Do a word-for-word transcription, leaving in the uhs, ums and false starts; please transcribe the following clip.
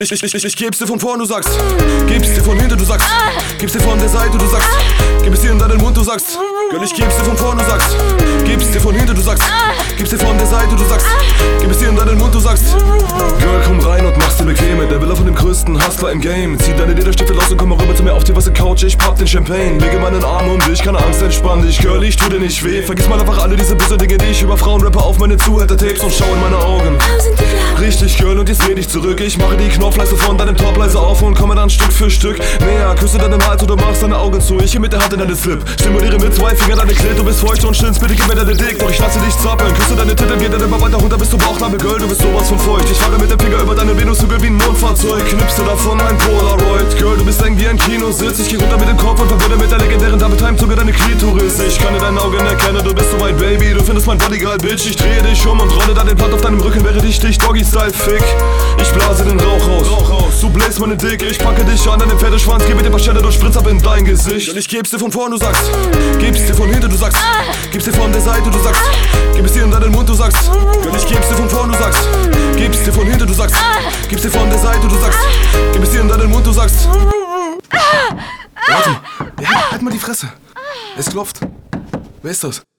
Ich, ich, ich, ich, ich geb's dir von vorn, du sagst. Geb's dir von hinten, du sagst. Geb's dir von der Seite, du sagst. Gib es dir in deinen Mund, du sagst. Girl, ich geb's dir von vorn, du sagst. Geb's dir von hinten, du sagst. Gib's dir von der Seite, du sagst. Gib es dir in deinen Mund, du sagst. Girl, komm rein und mach's dir bequem. Der Villa von dem größten Hustler im Game. Zieh deine Lederstiefel aus und komm mal rüber zu mir auf die weiße Couch. Ich papp den Champagne, lege meinen Arm um dich. Keine Angst, entspann dich, Girl, ich tu dir nicht weh. Vergiss mal einfach alle diese bösen Dinge, die ich über Frauen rappe auf meine Zuhälter-Tapes und schau in meine Augen. Richtig, Girl, und jetzt dreh dich zurück. Ich mache die Knopfleiste von deinem Top leise auf und komme dann Stück für Stück näher. Küsse deinen Hals oder machst deine Augen zu. Ich geh mit der Hand in deine Slip. Stimuliere mit zwei Fingern deine Klit. Du bist feucht und stinnst, bitte gib mir deine Dick. Doch ich lasse dich zappeln. Küsse deine Titel, geh dann immer weiter runter bis du Bauchnabel. Girl, du bist sowas von feucht. Ich fahre mit dem Finger über deine Venushügel wie ein Mondfahrzeug. Knipse davon ein Polaroid. Girl, du bist eng wie ein Kinositz. Ich geh runter mit dem Kopf und verwirre mit der legendären Double Time Zunge deine Klitoris. Ich kann in deinen Augen erkennen, du bist so mein Baby. Du findest mein Bodyguard, Bitch. Ich drehe dich um und rolle dann den Blatt auf deinem Rücken, während ich dich Doggy-Style fick. Ich blase den Rauch raus. Du bläst meine Dick, ich packe dich an deinen Pferdeschwanz, gebe dir Pastelle und spritz ab in dein Gesicht. Und ich geb's dir von vorn, du sagst. Geb's dir von hinten, du sagst. Gib's dir von der Seite, du sagst. Gib es dir in deinen Mund, du sagst. Girl, ich geb's dir von vorn, du sagst. Geb's dir von hinten, du sagst. Gib's dir von der Seite, du sagst. Gib es dir in deinen Mund, du sagst. Warte, ja, halt mal die Fresse. Es klopft. Wer ist das?